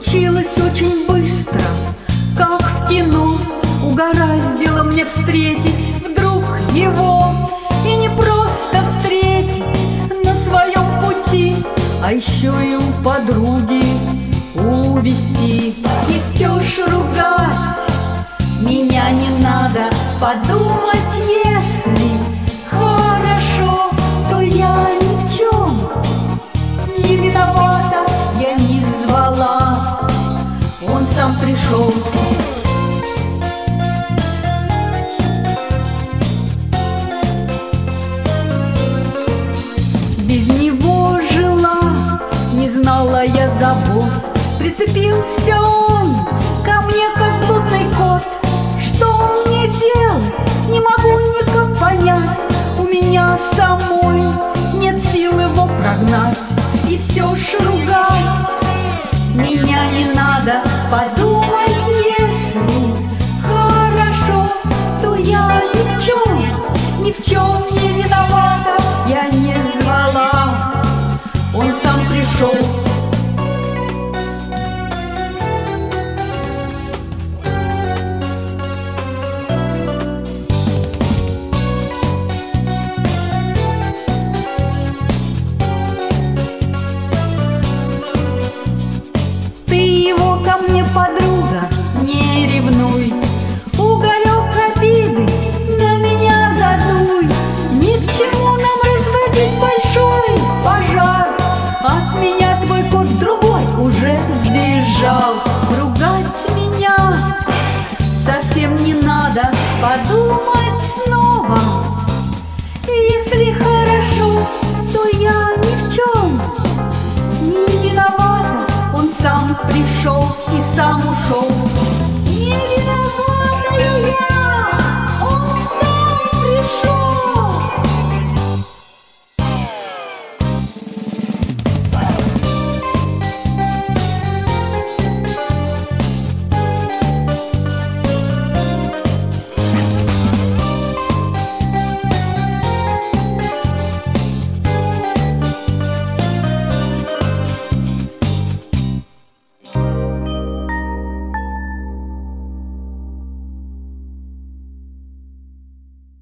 случилось очень быстро, как в кино. Угораздило мне встретить вдруг его. И не просто встретить на своем пути, а еще и у подруги увести. И все ж ругать меня не надо. Подумать, если хорошо, то я ни в чем не виновата. Я не звала, он сам пришел. Без него жила, не знала я забот. Прицепился он ко мне, как блудный кот. Что мне делать, не могу никак понять. У меня самой нет сил его прогнать. И все ж ругать меня не надо. Подумать, если хорошо, то я ни в чем не виновата. Я не звала, он сам пришел. Ты его ко мне, подруга, не ревнуй. Уголек обиды на меня задуй. Ни к чему нам разводить большой пожар. От меня твой кот другой уже сбежал. Ругать меня совсем не надо. Подумать снова, если хорошо, то я ни в чем не виновата. Он сам пришел и сам ушел. Не виновата я, он сам пришел.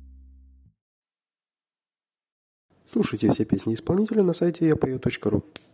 Слушайте все песни исполнителя на сайте yapою.ru.